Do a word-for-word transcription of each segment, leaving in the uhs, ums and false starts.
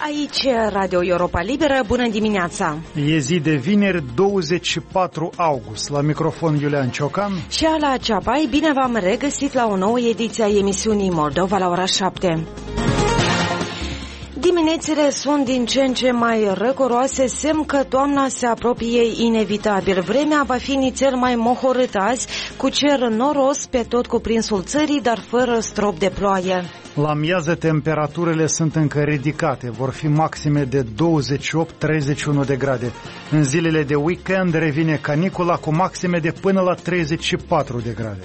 Aici Radio Europa Liberă, bună dimineața! E zi de vineri, douăzeci și patru august. La microfon Iulian Ciocan și Ala Ceapai. Bine v-am regăsit la o nouă ediție a emisiunii Moldova la ora șapte. Diminețile sunt din ce în ce mai răcoroase, semn că toamna se apropie inevitabil. Vremea va fi nițel mai mohorât azi, cu cer noros pe tot cuprinsul țării, dar fără strop de ploaie. La miază temperaturile sunt încă ridicate, vor fi maxime de douăzeci și opt - treizeci și unu de grade. În zilele de weekend revine canicula cu maxime de până la treizeci și patru de grade.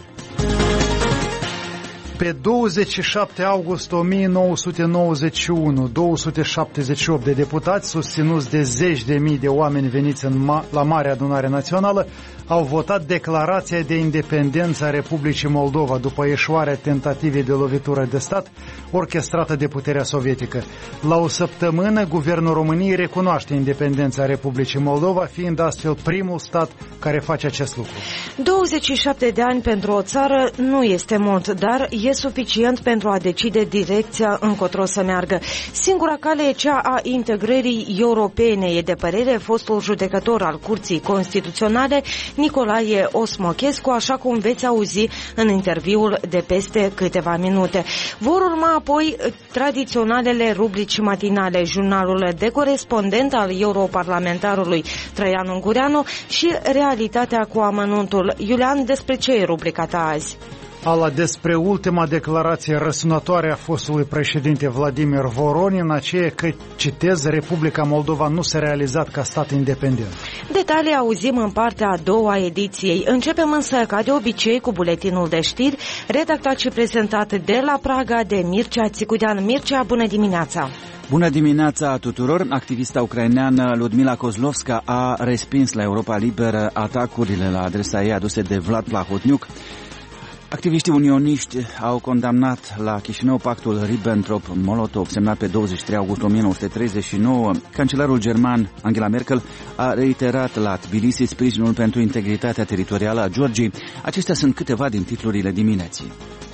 Pe douăzeci și șapte august o mie nouă sute nouăzeci și unu, două sute șaptezeci și opt de deputați, susținuți de zeci de mii de oameni veniți în ma- la Marea Adunare Națională, au votat declarația de independență a Republicii Moldova după eșuarea tentativei de lovitură de stat orchestrată de puterea sovietică. La o săptămână, Guvernul României recunoaște independența Republicii Moldova, fiind astfel primul stat care face acest lucru. douăzeci și șapte de ani pentru o țară nu este mult, dar e suficient pentru a decide direcția încotro să meargă. Singura cale e cea a integrării europene, e de părere fostul judecător al Curții Constituționale Nicolae Osmochescu, așa cum veți auzi în interviul de peste câteva minute. Vor urma apoi tradiționalele rubrici matinale, jurnalul de corespondent al europarlamentarului Traian Ungureanu și realitatea cu amănuntul. Iulian, despre ce e rubrica ta azi? Ala, despre ultima declarație răsunătoare a fostului președinte Vladimir Voronin, aceea că, citez, Republica Moldova nu s-a realizat ca stat independent. Detalii auzim în partea a doua a ediției. Începem însă, ca de obicei, cu buletinul de știri, redactat și prezentat de la Praga de Mircea Țicudean. Mircea, bună dimineața! Bună dimineața tuturor! Activista ucraineană Ludmila Kozlovska a respins la Europa Liberă atacurile la adresa ei aduse de Vlad Plahotniuc. Activiștii unioniști au condamnat la Chișinău pactul Ribbentrop-Molotov semnat pe douăzeci și trei august o mie nouă sute treizeci și nouă. Cancelarul german Angela Merkel a reiterat la Tbilisi sprijinul pentru integritatea teritorială a Georgiei. Acestea sunt câteva din titlurile dimineții.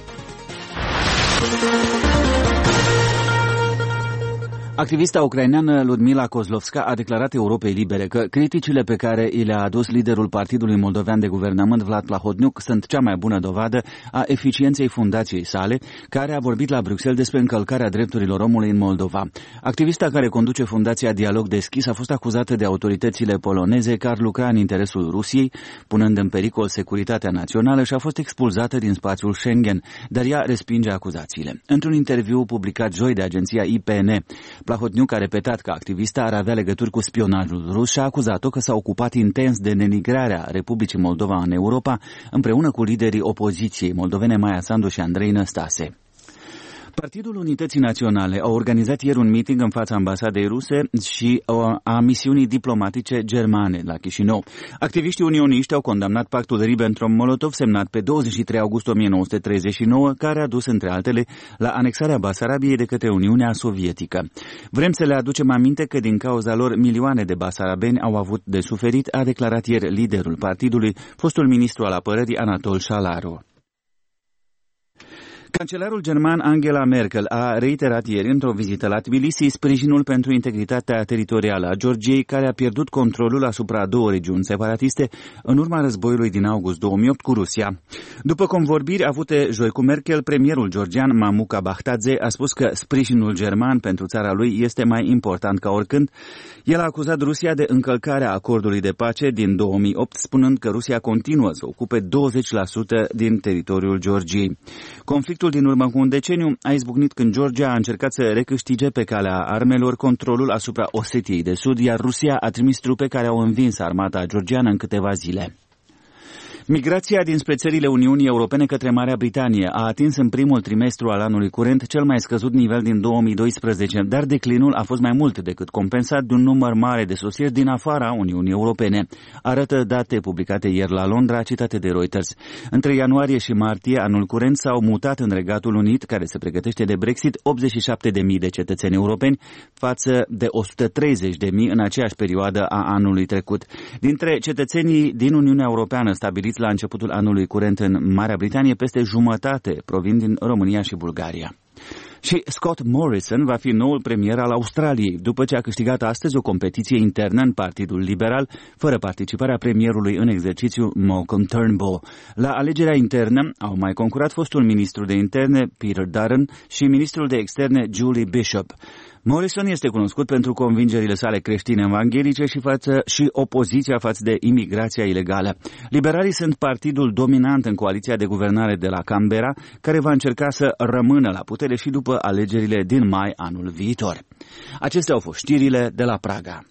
Activista ucraineană Ludmila Kozlovska a declarat Europei Libere că criticile pe care i le-a adus liderul Partidului Moldovean de Guvernământ Vlad Plahotniuc sunt cea mai bună dovadă a eficienței fundației sale, care a vorbit la Bruxelles despre încălcarea drepturilor omului în Moldova. Activista care conduce Fundația Dialog Deschis a fost acuzată de autoritățile poloneze că ar lucra în interesul Rusiei, punând în pericol securitatea națională, și a fost expulzată din spațiul Schengen, dar ea respinge acuzațiile. Într-un interviu publicat joi de agenția I P N, Plahotniuc a repetat că activista ar avea legături cu spionajul rus și a acuzat-o că s-a ocupat intens de denigrarea Republicii Moldova în Europa, împreună cu liderii opoziției moldovene Maia Sandu și Andrei Năstase. Partidul Unității Naționale a organizat ieri un meeting în fața ambasadei ruse și a misiunii diplomatice germane la Chișinău. Activiștii unioniști au condamnat pactul Ribbentrop-Molotov semnat pe douăzeci și trei august o mie nouă sute treizeci și nouă, care a dus, între altele, la anexarea Basarabiei de către Uniunea Sovietică. Vrem să le aducem aminte că din cauza lor milioane de basarabeni au avut de suferit, a declarat ieri liderul partidului, fostul ministru al apărării Anatol Șalaru. Cancelarul german Angela Merkel a reiterat ieri într-o vizită la Tbilisi sprijinul pentru integritatea teritorială a Georgiei, care a pierdut controlul asupra două regiuni separatiste în urma războiului din august două mii opt cu Rusia. După convorbiri avute joi cu Merkel, premierul georgian Mamuka Bakhtadze a spus că sprijinul german pentru țara lui este mai important ca oricând. El a acuzat Rusia de încălcarea acordului de pace din două mii opt, spunând că Rusia continuă să ocupe douăzeci la sută din teritoriul Georgiei. Conflictul din urmă cu un deceniu a izbucnit când Georgia a încercat să recâștige pe calea armelor controlul asupra Osetiei de Sud, iar Rusia a trimis trupe care au învins armata georgiană în câteva zile. Migrația dinspre țările Uniunii Europene către Marea Britanie a atins în primul trimestru al anului curent cel mai scăzut nivel din două mii doisprezece, dar declinul a fost mai mult decât compensat de un număr mare de sosiri din afara Uniunii Europene, arată date publicate ieri la Londra, citate de Reuters. Între ianuarie și martie anul curent s-au mutat în Regatul Unit, care se pregătește de Brexit, optzeci și șapte de mii de cetățeni europeni, față de o sută treizeci de mii în aceeași perioadă a anului trecut. Dintre cetățenii din Uniunea Europeană stabiliți la începutul anului curent în Marea Britanie, peste jumătate provin din România și Bulgaria. Și Scott Morrison va fi noul premier al Australiei, după ce a câștigat astăzi o competiție internă în Partidul Liberal, fără participarea premierului în exercițiu Malcolm Turnbull. La alegerea internă au mai concurat fostul ministru de interne Peter Dutton și ministrul de externe Julie Bishop. Morrison este cunoscut pentru convingerile sale creștine evanghelice și, față, și opoziția față de imigrația ilegală. Liberalii sunt partidul dominant în coaliția de guvernare de la Canberra, care va încerca să rămână la putere și după alegerile din mai anul viitor. Acestea au fost știrile de la Praga.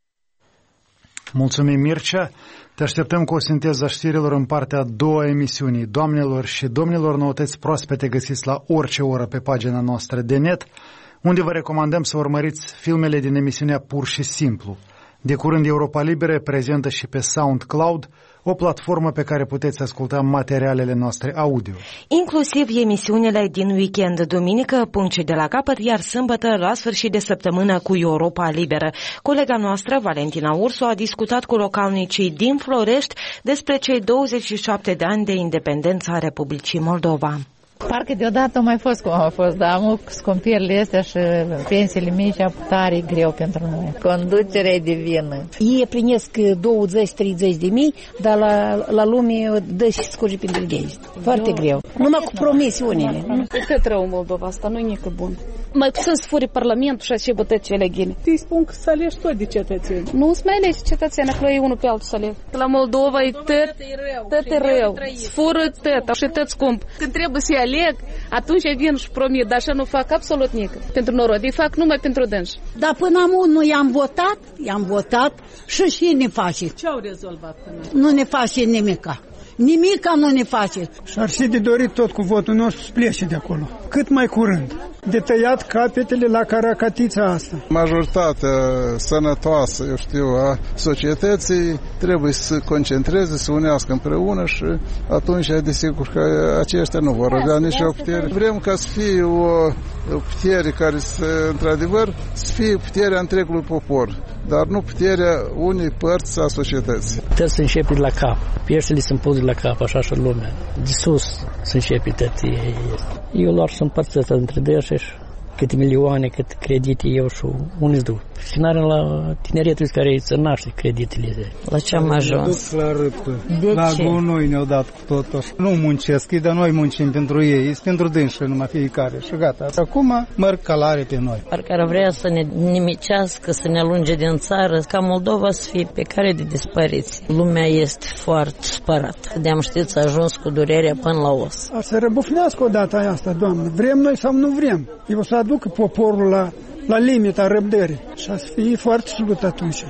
Mulțumim, Mircea. Te așteptăm cu o sinteză a știrilor în partea a doua a emisiunii. Doamnelor și domnilor, noutăți proaspete găsiți la orice oră pe pagina noastră de net, unde vă recomandăm să urmăriți filmele din emisiunea Pur și Simplu. De curând Europa Liberă prezentă și pe SoundCloud, o platformă pe care puteți asculta materialele noastre audio. Inclusiv emisiunile din weekend, duminică, punct de la capăt, iar sâmbătă, la sfârșit de săptămână, cu Europa Liberă. Colega noastră, Valentina Ursu, a discutat cu localnicii din Florești despre cei douăzeci și șapte de ani de independență a Republicii Moldova. Parcă deodată a mai fost cum a fost, dar am scumpierile astea și pensiile mici, tare greu pentru noi. Conducerea e divină. Ei primesc douăzeci treizeci de mii, dar la, la lume dă și scurge pentru ei. Foarte Eu... greu. Numai cu promisiunile. Este rău în Moldova, asta nu e nică bun. Mai puțin să furi Parlamentul și așa bătăcele ghine. Îi spun că să alegi tot de cetățeni. Nu îți mai alegi cetățeni, acolo e unul pe altul să alegi. La Moldova e tot, tot e rău. Să fură tot, și tot scump. Când trebuie să aleg, atunci vin și promit, dar așa nu fac absolut nică pentru norod. Îi fac numai pentru dânși. Dar până acum nu i-am votat, i-am votat și și ne face. Ce au rezolvat până? Nu ne face nimica. Nimica nu ne face. Și ar fi de dorit tot cu votul nostru să plece de acolo. Cât mai curând. De tăiat capetele la caracatița asta. Majoritatea sănătoasă, eu știu, a societății trebuie să se concentreze, să unească împreună și atunci, desigur, că aceștia nu vor avea nici o putere. Vrem ca să fie o putere care, să, într-adevăr, să fie puterea întregului popor, dar nu puterea unei părți a societății. Trebuie să începe de la cap. Pieștele sunt puse de la cap, așa și lumea. De sus să începe tătie. Eu lor să împărțesc între dăși și câte milioane, cât credite eu și unii-ți duc. Finarea la tineretul care îți naște creditele. La ce am ajuns? La râpă. La gunoi ne-au dat cu totul. Nu muncesc, dar noi muncim pentru ei. Este pentru dânși numai fiecare și gata. Acum merg calare pe noi. Parcă ar vrea să ne nimicească, să ne alunge din țară, ca Moldova să fie pe care de dispariție. Lumea este foarte spărată. De-am știut să ajuns cu durerea până la os. Ar să răbufnească odată asta, Doamne. Vrem noi sau nu vrem? Eu să aducă poporul la, la limita răbdării și a să fie foarte slut atunci.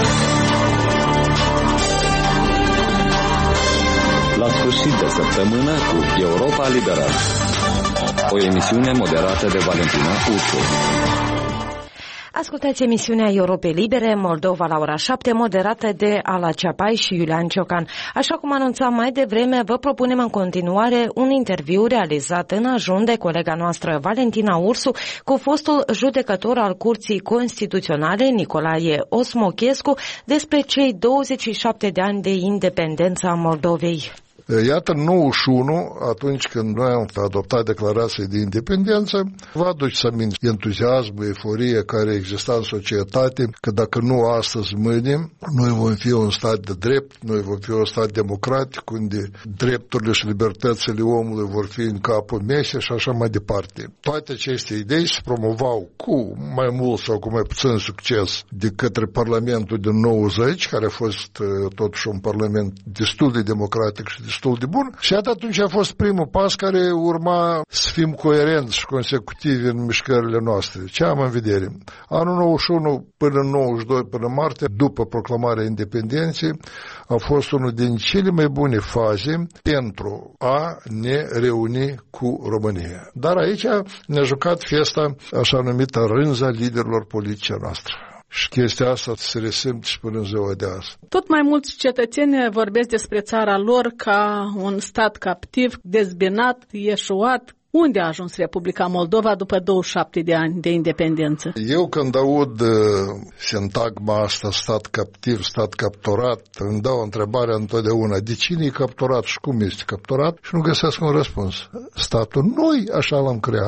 La sfârșit de săptămână cu Europa Liberă. O emisiune moderată de Valentina Ursu. Ascultați emisiunea Europei Libere, Moldova la ora șapte, moderată de Ala Ceapai și Iulian Ciocan. Așa cum anunțam mai devreme, vă propunem în continuare un interviu realizat în ajun de colega noastră Valentina Ursu cu fostul judecător al Curții Constituționale Nicolae Osmochescu despre cei douăzeci și șapte de ani de independență a Moldovei. Iată, nouăzeci și unu, atunci când noi am adoptat declarația de independență, vă aduceți aminte entuziasmul, euforie care exista în societate, că dacă nu astăzi, mâine, noi vom fi un stat de drept, noi vom fi un stat democratic, unde drepturile și libertățile omului vor fi în capul mesei și așa mai departe. Toate aceste idei se promovau cu mai mult sau cu mai puțin succes de către Parlamentul din nouăzeci, care a fost totuși un parlament destul de democratic și destul de bun. Și atunci a fost primul pas care urma să fim coerenți și consecutivi în mișcările noastre. Ce am în vedere? Anul nouăzeci și unu până în nouăzeci și doi, până martie, după proclamarea independenței, a fost unul din cele mai bune faze pentru a ne reuni cu România. Dar aici ne-a jucat festa așa numită rânza liderilor politice noastre. Și chestia asta se resimte și până în ziua de azi. Tot mai mulți cetățeni vorbesc despre țara lor ca un stat captiv, dezbinat, ieșuat. Unde a ajuns Republica Moldova după douăzeci și șapte de ani de independență? Eu când aud uh, sintagma asta, stat captiv, stat capturat, îmi dau întrebarea întotdeauna, de cine e capturat și cum este capturat? Și nu găsesc un răspuns. Statul noi așa l-am creat.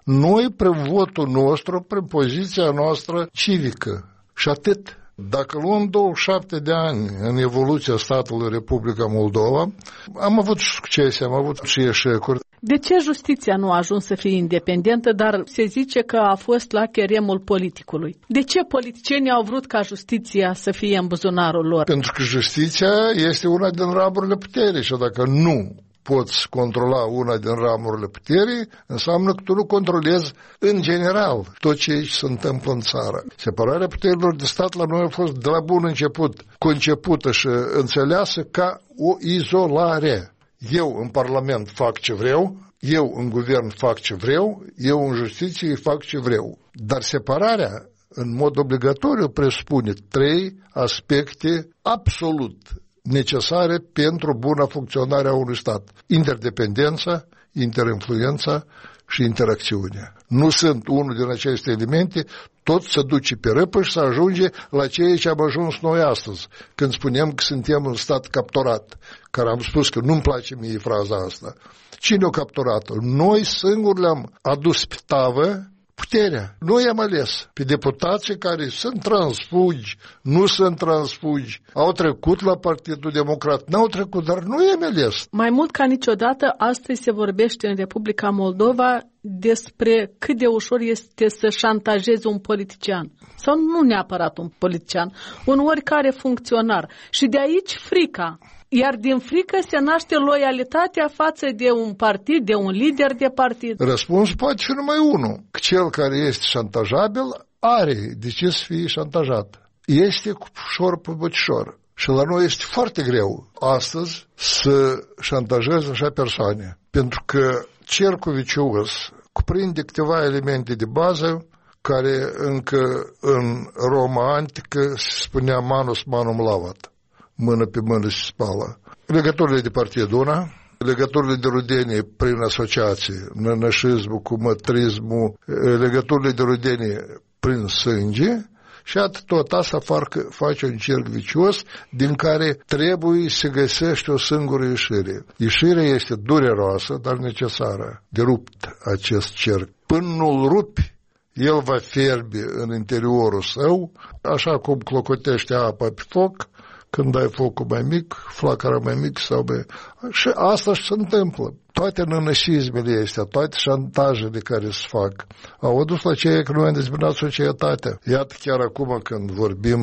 Noi, prin votul nostru, prin poziția noastră civică. Și atât. Dacă luăm douăzeci și șapte de ani în evoluția statului Republica Moldova, am avut succese, am avut și eșecuri. De ce justiția nu a ajuns să fie independentă, dar se zice că a fost la cheremul politicului? De ce politicienii au vrut ca justiția să fie în buzunarul lor? Pentru că justiția este una din ramurile puterii și dacă nu poți controla una din ramurile puterii, înseamnă că tu nu controlezi în general tot ce se întâmplă în țară. Separarea puterilor de stat la noi a fost de la bun început concepută și înțeleasă ca o izolare. Eu în Parlament fac ce vreau, eu în guvern fac ce vreau, eu în justiție fac ce vreau. Dar separarea în mod obligatoriu presupune trei aspecte absolut necesare pentru buna funcționare a unui stat. Interdependența, interinfluența și interacțiunea. Nu sunt unul din aceste elemente, tot se duce pe râpă și se ajunge la ceea ce am ajuns noi astăzi, când spunem că suntem un stat capturat, care am spus că nu-mi place mie fraza asta. Cine o capturat-o? Noi singuri le-am adus pe tavă puterea. Noi am ales pe deputații care sunt transfugi, nu sunt transfugi, au trecut la Partidul Democrat, n-au trecut, dar nu i-am ales. Mai mult ca niciodată, astăzi se vorbește în Republica Moldova despre cât de ușor este să șantajezi un politician. Sau nu neapărat un politician, un oricare funcționar. Și de aici frica. Iar din frică se naște loialitatea față de un partid, de un lider de partid. Răspunsul poate fi numai unul. Că cel care este șantajabil are de ce să fie șantajat. Este cu ușor pe băcișor. Și la noi este foarte greu astăzi să șantajezi așa persoane. Pentru că cercul vicios cuprinde câteva elemente de bază care încă în Roma antică se spunea manus manum lavat. Mână pe mână se spală. Legăturile de partid una, legăturile de rudenie prin asociații, nănășismul, cumătrismul, legăturile de rudenie prin sânge și atât tot asta face un cerc vicios din care trebuie să găsești o singură ieșire. Ieșirea este dureroasă, dar necesară. De rupt acest cerc. Până nu-l rupi, el va fierbe în interiorul său, așa cum clocotește apa pe foc. Când ai focul mai mic, flacăra mai mic sau mai... Și asta se întâmplă. Toate nănășismele astea, toate șantajele care se fac, au adus la ceea că noi am dezbinat societatea. Iată chiar acum când vorbim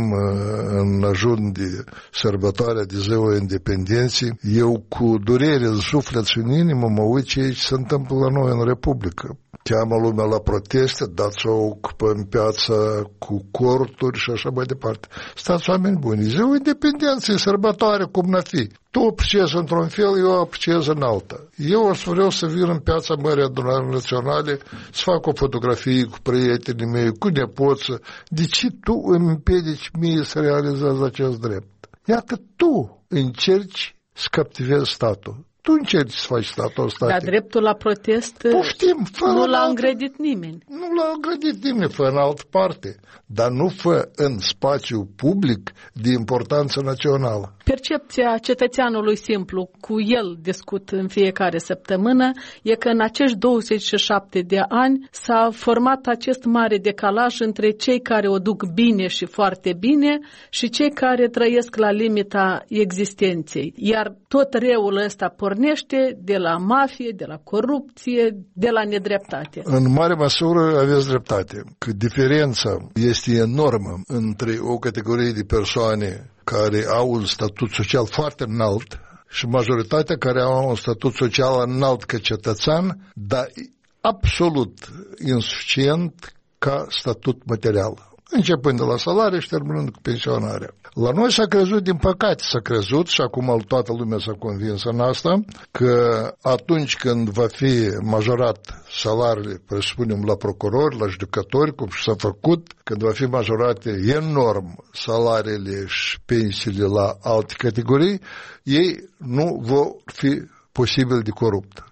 în ajun de sărbătoarea de ziua independenței, eu cu durere în suflet și în inimă mă uit ce se întâmplă la noi în Republică. Cheamă lumea la proteste, dați o ocupăm piața cu corturi și așa mai departe. Stați oameni buni, ziua independenței, sărbătoare, cum n-a fi. Tu apreciezi într-un fel, eu apreciez în alta. Eu o să vreau să vin în piața Mării Adunării Naționale, să fac o fotografie cu prietenii mei, cu nepoță. De ce tu îmi împiedici mie să realizez acest drept? Iată, tu încerci să captivezi statul. Tu încerci să faci statul static. Dar dreptul la protest Poftim, nu l-a îngrădit nimeni. Nu l-a îngrădit nimeni, fă în altă parte. Dar nu fă în spațiu public de importanță națională. Percepția cetățeanului simplu, cu el discut în fiecare săptămână, e că în acești douăzeci și șapte de ani s-a format acest mare decalaj între cei care o duc bine și foarte bine și cei care trăiesc la limita existenței. Iar tot răul ăsta pornește de la mafie, de la corupție, de la nedreptate. În mare măsură aveți dreptate, că diferența este enormă între o categorie de persoane care au un statut social foarte înalt și majoritatea care au un statut social înalt ca cetățean, dar absolut insuficient ca statut material. Începând de la salarii și terminând cu pensionarea. La noi s-a crezut, din păcate s-a crezut, și acum toată lumea s-a convins în asta, că atunci când va fi majorat salariile, presupunem, la procurori, la judecători, cum s-a făcut, când va fi majorate enorm salariile și pensiile la alte categorii, ei nu vor fi posibil de corupt.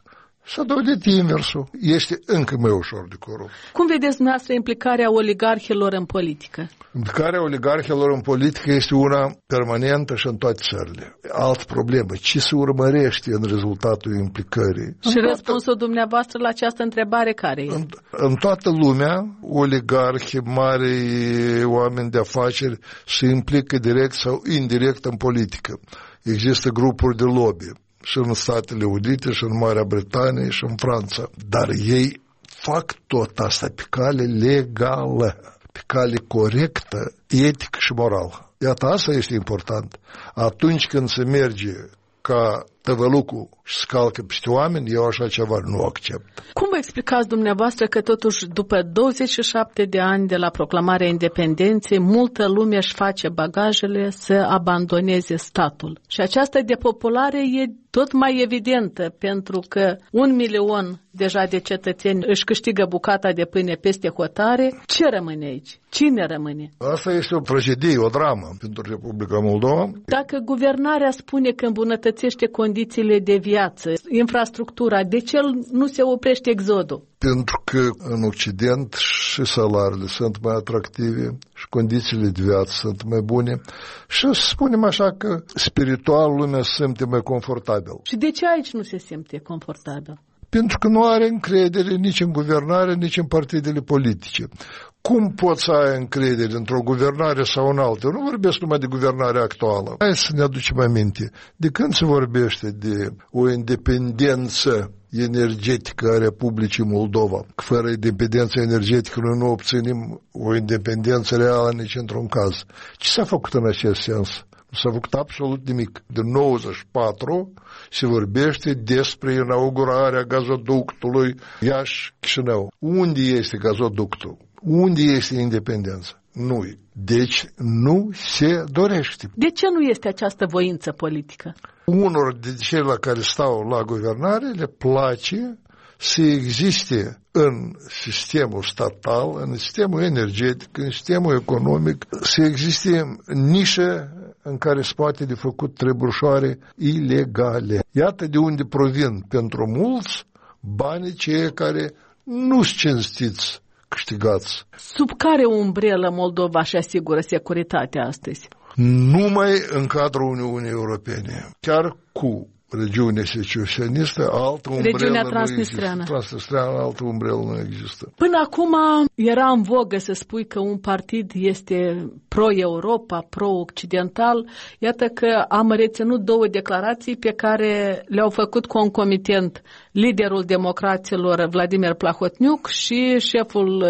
S-a dovedit inversul. Este încă mai ușor de corupt. Cum vedeți dumneavoastră implicarea oligarhilor în politică? Implicarea oligarhilor în politică este una permanentă și în toate țările. Altă problemă, ce se urmărește în rezultatul implicării? Și în răspunsul toată... dumneavoastră la această întrebare care este? În, în toată lumea, oligarhi, mari oameni de afaceri se implică direct sau indirect în politică. Există grupuri de lobby și în Statele Unite, și în Marea Britanie, și în Franța. Dar ei fac tot asta pe cale legală, pe cale corectă, etică și morală. Iată, asta este important. Atunci când se merge ca tăvălucul și scalcă peste oameni, eu așa ceva nu accept. Cum vă explicați dumneavoastră că totuși după douăzeci și șapte de ani de la proclamarea independenței, multă lume își face bagajele să abandoneze statul? Și această depopulare e tot mai evidentă, pentru că un milion deja de cetățeni își câștigă bucata de pâine peste hotare. Ce rămâne aici? Cine rămâne? Asta este o tragedie, o dramă pentru Republica Moldova. Dacă guvernarea spune că îmbunătățește condițiile de viață, infrastructura, de ce nu se oprește exodul? Pentru că în Occident și salariile sunt mai atractive și condițiile de viață sunt mai bune și să spunem așa că spiritual lumea se simte mai confortabil. Și de ce aici nu se simte confortabil? Pentru că nu are încredere nici în guvernare, nici în partidele politice. Cum poți să ai încredere într-o guvernare sau în altă? Nu vorbesc numai de guvernarea actuală. Hai să ne aducem aminte. De când se vorbește de o independență energetică a Republicii Moldova? Fără independență energetică noi nu obținem o independență reală nici într-un caz. Ce s-a făcut în acest sens? Nu s-a făcut absolut nimic. De nouăzeci și patru se vorbește despre inaugurarea gazoductului Iași-Chișinău. Unde este gazoductul? Unde este independența? Nu. Deci nu se dorește. De ce nu este această voință politică? Unor de cei la care stau la guvernare le place să existe în sistemul statal, în sistemul energetic, în sistemul economic, să existe nișe în care se poate de făcut trebușoare ilegale. Iată de unde provin pentru mulți banii cei care nu-s cinstiți câștigați. Sub care umbrelă Moldova își asigură securitatea astăzi? Numai în cadrul Uniunii Europene. Chiar cu regiunea secesionistă, altă umbrelă Regiunea nu transnistreană. există. Transnistreană, altă umbrelă nu există. Până acum era în vogă să spui că un partid este pro-Europa, pro-occidental. Iată că am reținut două declarații pe care le-au făcut concomitent liderul democraților Vladimir Plahotniuc și șeful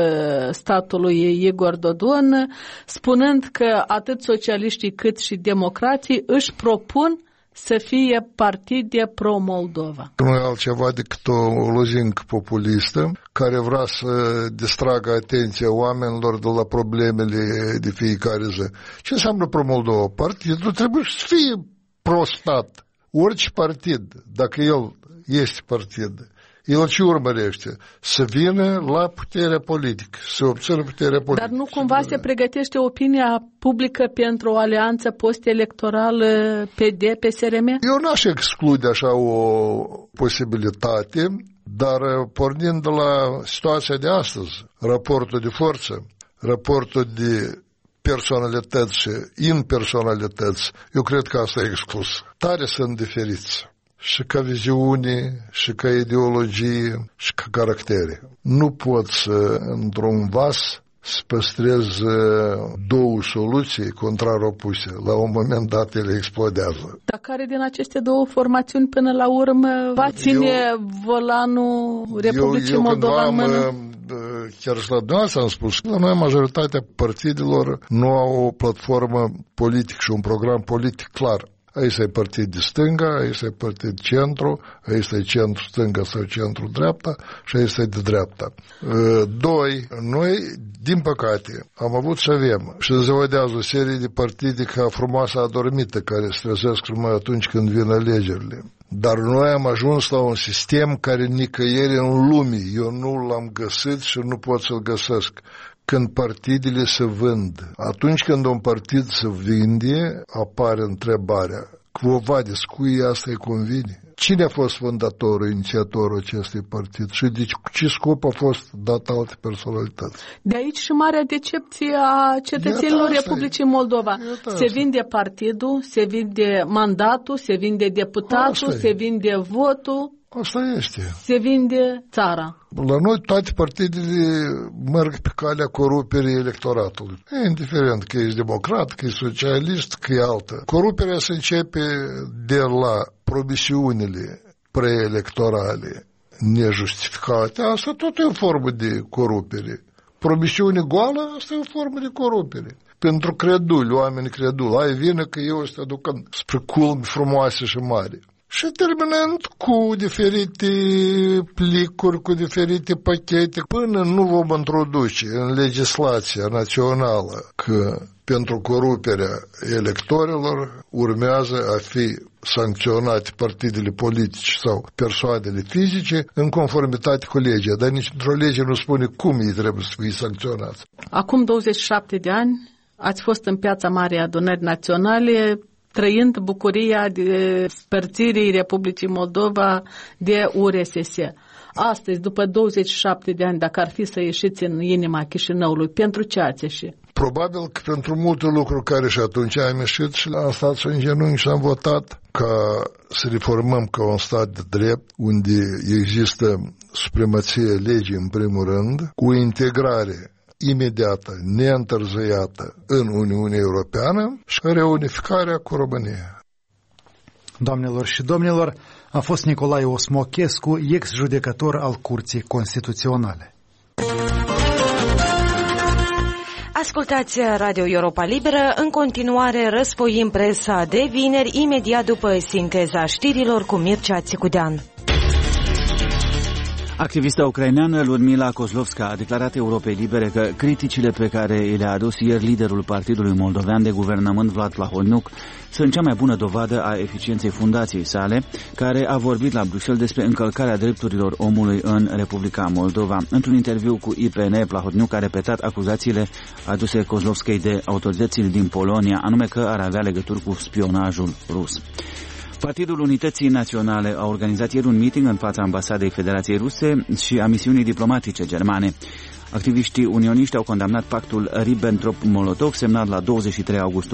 statului Igor Dodon, spunând că atât socialiștii cât și democrații își propun să fie partide pro-Moldova. Nu e altceva decât o lozincă populistă care vrea să distragă atenția oamenilor de la problemele de fiecare zi. Ce înseamnă pro-Moldova? Partidul trebuie să fie pro-stat. Orice partid, dacă el este partid, el ce urmărește? Să vină la puterea politică, să obțină puterea politică. Dar nu cumva se pregătește opinia publică pentru o alianță post-electorală P D P S R M? Eu n-aș exclude așa o posibilitate, dar pornind de la situația de astăzi, raportul de forță, raportul de personalități și impersonalități, eu cred că asta e exclus. Tare sunt diferiți. Și ca viziune, și ca ideologie, și ca caractere. Nu poți într-un vas să păstrezi două soluții contrar opuse. La un moment dat ele explodează. Dar care din aceste două formațiuni până la urmă va ține eu, volanul Republicii eu, eu Moldova în mână? Chiar și la dumneavoastră am spus că la noi majoritatea partidelor nu au o platformă politică și un program politic clar. Aici e partid de stânga, aici e partid de centru, aici e centru stânga sau centru dreapta și aici e de dreapta. Doi, noi, din păcate, am avut și avem și se vedează o serie de partide ca frumoasa adormită care se trezesc numai atunci când vin alegerile. Dar noi am ajuns la un sistem care nicăieri în lume. Eu nu l-am găsit și nu pot să-l găsesc. Când partidele se vând. Atunci când un partid se vinde, apare întrebarea Vă vedeți, cui asta îi convine? Cine a fost fondatorul, inițiatorul acestui partid și de ce scop a fost dat alte personalități? De aici și marea decepție a cetățenilor Republicii Moldova. Se vinde partidul, se vinde mandatul, se vinde deputatul, se vinde votul. Asta este. Se vinde țara. La noi toate partidele merg pe calea coruperii electoratului. E indiferent că ești democrat, că e socialist, că e altă. Coruperea se începe de la promisiunile preelectorale nejustificate. Asta tot e o formă de corupere. Promisiune goală, asta e o formă de corupere. Pentru creduli, oameni creduli, ai vină că eu să te aduc spre culmi frumoase și mari. Și terminând cu diferite plicuri, cu diferite pachete, până nu vom introduce în legislația națională că pentru coruperea electorilor urmează a fi sancționate partidele politice sau persoanele fizice în conformitate cu legea, dar nici într-o lege nu spune cum ei trebuie să fie sancționați. Acum douăzeci și șapte de ani ați fost în Piața Marii Adunări Naționale, trăind bucuria de spărțirii Republicii Moldova de U R S S. Astăzi, după douăzeci și șapte de ani, dacă ar fi să ieșiți în inima Chișinăului, pentru ce ați ieșit? Probabil că pentru multe lucruri care și atunci am ieșit și am stat în genunchi și am votat ca să reformăm ca un stat de drept, unde există supremația legii în primul rând, cu integrare imediată, neîntârziată în Uniunea Europeană și reunificarea cu România. Doamnelor și domnilor, a fost Nicolae Osmochescu, ex-judecător al Curții Constituționale. Ascultați Radio Europa Liberă, în continuare răsfoim presa de vineri, imediat după sinteza știrilor cu Mircea Țicudean. Activista ucraineană Ludmila Kozlovska a declarat Europei Libere că criticile pe care le-a adus ieri liderul Partidului Moldovean de Guvernământ Vlad Plahotniuc sunt cea mai bună dovadă a eficienței fundației sale, care a vorbit la Bruxelles despre încălcarea drepturilor omului în Republica Moldova. Într-un interviu cu I P N, Plahotniuc a repetat acuzațiile aduse Kozlovskei de autoritățile din Polonia, anume că ar avea legături cu spionajul rus. Partidul Unității Naționale a organizat ieri un meeting în fața ambasadei Federației Ruse și a misiunii diplomatice germane. Activiștii unioniști au condamnat pactul Ribbentrop-Molotov semnat la douăzeci și trei august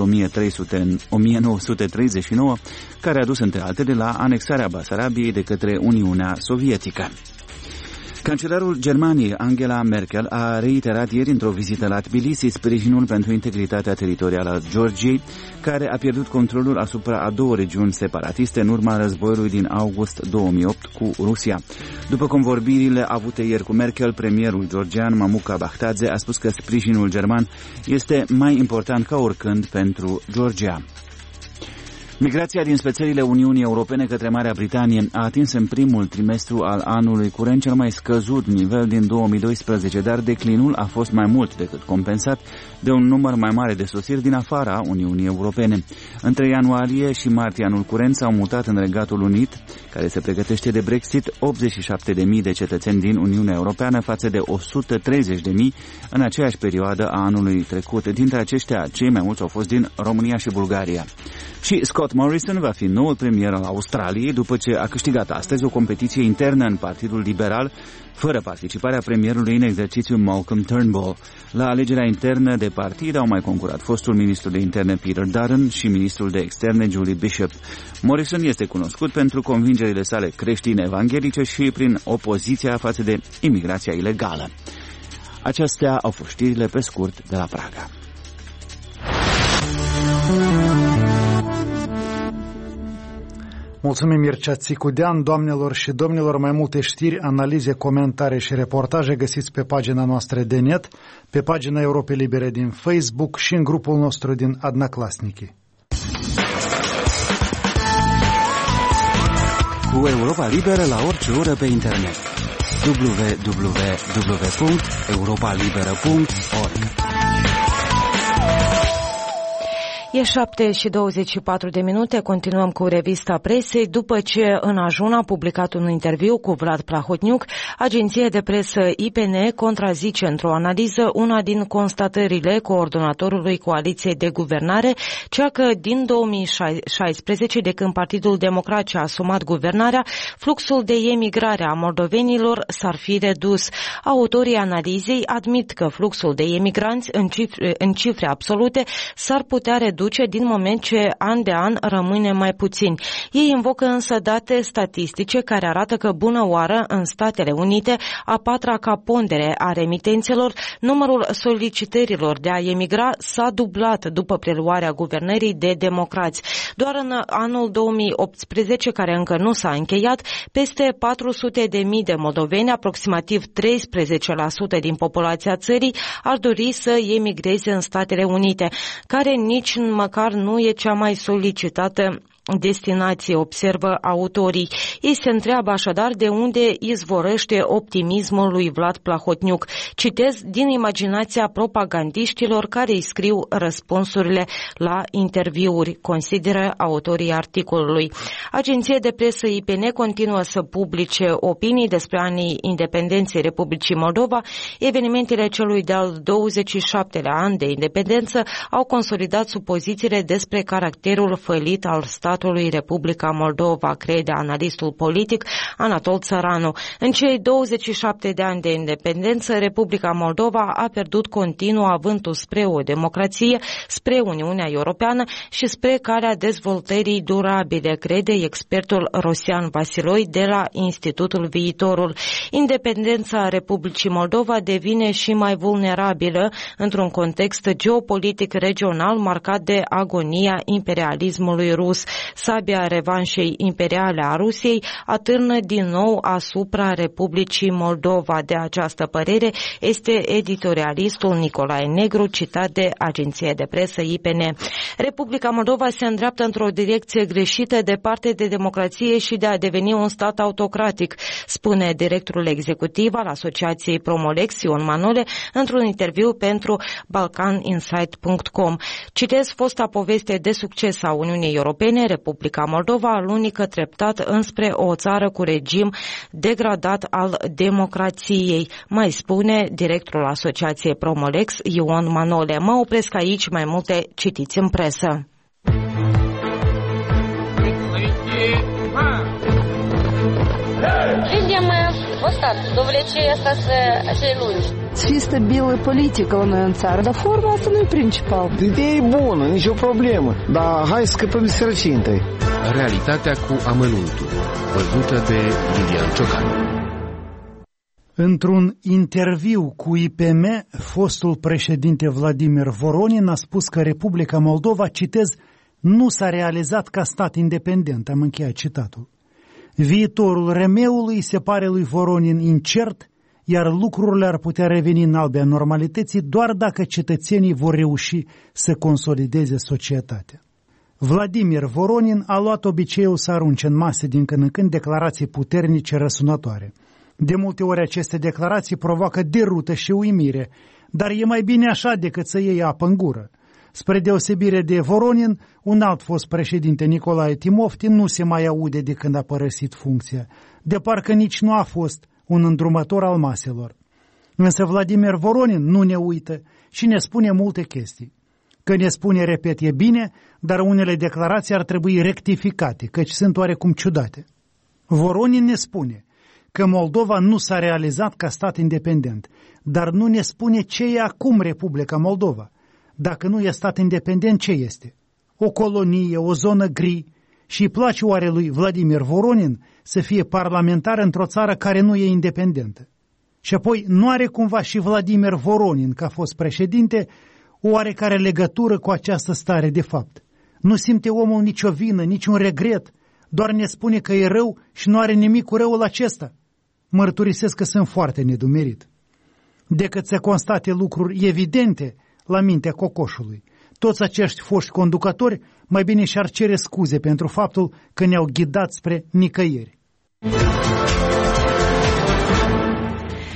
o mie nouă sute treizeci și nouă, care a dus între altele la anexarea Basarabiei de către Uniunea Sovietică. Cancelarul Germaniei, Angela Merkel, a reiterat ieri într-o vizită la Tbilisi sprijinul pentru integritatea teritorială a Georgiei, care a pierdut controlul asupra a două regiuni separatiste în urma războiului din august două mii opt cu Rusia. După convorbirile avute ieri cu Merkel, premierul georgian Mamuka Bakhtadze a spus că sprijinul german este mai important ca oricând pentru Georgia. Migrația din țările Uniunii Europene către Marea Britanie a atins în primul trimestru al anului curent cel mai scăzut nivel din două mii doisprezece, dar declinul a fost mai mult decât compensat de un număr mai mare de sosiri din afara Uniunii Europene. Între ianuarie și martie anul curent s-au mutat în Regatul Unit, care se pregătește de Brexit, optzeci și șapte de mii de cetățeni din Uniunea Europeană față de o sută treizeci de mii în aceeași perioadă a anului trecut. Dintre aceștia, cei mai mulți au fost din România și Bulgaria. Și Scott Morrison va fi noul premier al Australiei după ce a câștigat astăzi o competiție internă în Partidul Liberal, fără participarea premierului în exercițiu Malcolm Turnbull. La alegerea internă de partid au mai concurat fostul ministru de interne Peter Dutton și ministrul de externe Julie Bishop. Morrison este cunoscut pentru convingerile sale creștine-evanghelice și prin opoziția față de imigrația ilegală. Acestea au fost știrile pe scurt de la Praga. Mulțumim, Mircea Țicudean. Doamnelor și domnilor, mai multe știri, analize, comentarii și reportaje găsiți pe pagina noastră de net, pe pagina Europei Libere din Facebook și în grupul nostru din Adnaclasniki. Cu Europa Liberă la orice oră pe internet. w w w punct europa liberă punct org E șapte și douăzeci și patru de minute, continuăm cu revista presei. După ce în Ajun a publicat un interviu cu Vlad Plahotniuc, agenția de presă I P N contrazice într-o analiză una din constatările coordonatorului Coaliției de Guvernare, cea că din două mii șaisprezece, de când Partidul Democrat și-a asumat guvernarea, fluxul de emigrare a moldovenilor s-ar fi redus. Autorii analizei admit că fluxul de emigranți în cifre, în cifre absolute s-ar putea reduce din moment ce an de an rămâne mai puțin. Ei invocă însă date statistice care arată că bună oară în Statele Unite, a patra ca pondere a remitențelor, numărul solicitărilor de a emigra s-a dublat după preluarea guvernării de democrați. Doar în anul două mii optsprezece, care încă nu s-a încheiat, peste patru sute de mii de moldoveni, aproximativ treisprezece la sută din populația țării, ar dori să emigreze în Statele Unite, care nici măcar nu e cea mai solicitată destinație, observă autorii. Ei se întreabă așadar de unde izvorăște optimismul lui Vlad Plahotniuc. Citez din imaginația propagandiștilor care îi scriu răspunsurile la interviuri, consideră autorii articolului. Agenția de presă I P N continuă să publice opinii despre anii independenței Republicii Moldova. Evenimentele celui de-al douăzeci și șaptelea an de independență au consolidat supozițiile despre caracterul fălit al statului Republica Moldova, crede analistul politic Anatol Țăranu. În cei douăzeci și șapte de ani de independență, Republica Moldova a pierdut continuu avântul spre o democrație, spre Uniunea Europeană și spre calea dezvoltării durabile, crede expertul Rosian Vasiloi de la Institutul Viitorul. Independența Republicii Moldova devine și mai vulnerabilă într-un context geopolitic regional marcat de agonia imperialismului rus. Sabia revanșei imperiale a Rusiei atârnă din nou asupra Republicii Moldova. De această părere este editorialistul Nicolae Negru, citat de agenția de presă I P N. Republica Moldova se îndreaptă într-o direcție greșită, departe de democrație și de a deveni un stat autocratic, spune directorul executiv al Asociației Promolex, Ion Manole, într-un interviu pentru balkan insight punct com. Citez fosta poveste de succes a Uniunii Europene, Republica Moldova alunică treptat înspre o țară cu regim degradat al democrației, mai spune directorul Asociației Promolex, Ion Manole. Mă opresc aici, mai multe citiți în presă. Видим вот так, довлечение asta să lungi. Să fie stabilă politică la noi în țară, dar forma asta nu e principal. Ideea e bună, nicio problemă, dar hai să scăpăm de sărăcie întâi. Realitatea cu amănuntul, văzută de Lilian Ciocan. Într-un interviu cu I P M, fostul președinte Vladimir Voronin a spus că Republica Moldova, citez, nu s-a realizat ca stat independent. Am încheiat citatul. Viitorul R M E-ului se pare lui Voronin incert, iar lucrurile ar putea reveni în albea normalității doar dacă cetățenii vor reuși să consolideze societatea. Vladimir Voronin a luat obiceiul să arunce în mase din când în când declarații puternice răsunătoare. De multe ori aceste declarații provoacă derută și uimire, dar e mai bine așa decât să iei apă în gură. Spre deosebire de Voronin, un alt fost președinte, Nicolae Timofti, nu se mai aude de când a părăsit funcția, de parcă nici nu a fost un îndrumător al maselor. Însă Vladimir Voronin nu ne uită și ne spune multe chestii. Că ne spune, repet, e bine, dar unele declarații ar trebui rectificate, căci sunt oarecum ciudate. Voronin ne spune că Moldova nu s-a realizat ca stat independent, dar nu ne spune ce e acum Republica Moldova. Dacă nu e stat independent, ce este? O colonie, o zonă gri? Și îi place oare lui Vladimir Voronin să fie parlamentar într-o țară care nu e independentă? Și apoi, nu are cumva și Vladimir Voronin, ca fost președinte, o oarecare legătură cu această stare de fapt? Nu simte omul nicio vină, niciun regret, doar ne spune că e rău și nu are nimic cu răul acesta? Mărturisesc că sunt foarte nedumerit. Decât să constate lucruri evidente la mintea cocoșului, toți acești foști conducători mai bine și-ar cere scuze pentru faptul că ne-au ghidat spre nicăieri.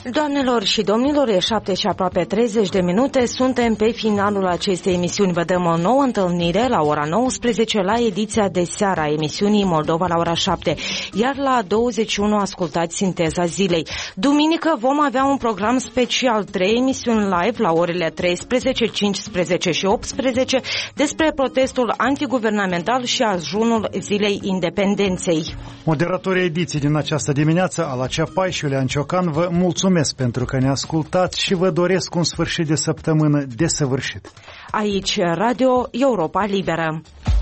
Doamnelor și domnilor, e șapte și aproape treizeci de minute, suntem pe finalul acestei emisiuni. Vă dăm o nouă întâlnire la ora nouăsprezece la ediția de seară a emisiunii Moldova la ora șapte, iar la douăzeci și unu ascultați Sinteza Zilei. Duminică vom avea un program special, trei emisiuni live la orele treisprezece, cincisprezece și optsprezece despre protestul antiguvernamental și ajunul Zilei Independenței. Moderatorii ediției din această dimineață, Ala Ceapai și Iulian Ciocan, vă mulțumesc pentru că ne ascultați și vă doresc un sfârșit de săptămână desăvârșit. Aici Radio Europa Liberă.